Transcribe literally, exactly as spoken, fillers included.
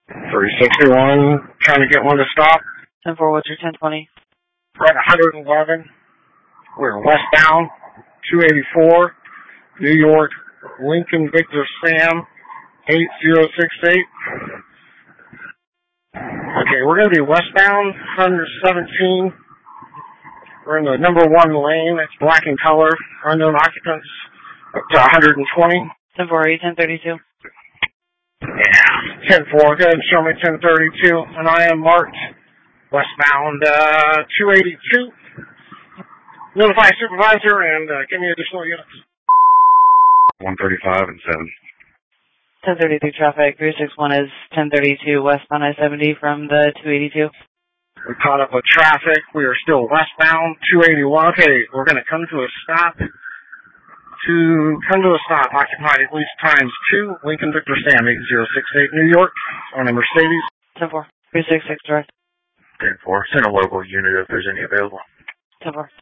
three sixty-one, trying to get one to stop. ten four, what's your ten twenty? We're at one eleven. We're westbound, two eighty-four, New York, Lincoln Victor Sam, eight zero six eight. Okay, we're going to be westbound, one seventeen. We're in the number one lane. It's black in color. Unknown occupants up to one twenty. ten four, ten thirty-two. Yeah, ten four. Go ahead and show me ten thirty-two. And I am marked westbound uh, two eighty-two. Notify supervisor and uh, give me additional units. one thirty-five and seven. ten thirty-three traffic. three six one is ten thirty-two westbound I seventy from the two eighty-two. We caught up with traffic. We are still westbound, two eighty-one. Okay, we're going to come to a stop. To come to a stop, occupied at least times two, Lincoln Victor Sam, eight zero six eight, New York, on a Mercedes. ten four, three six six direct. ten four, send a local unit if there's any available. ten four.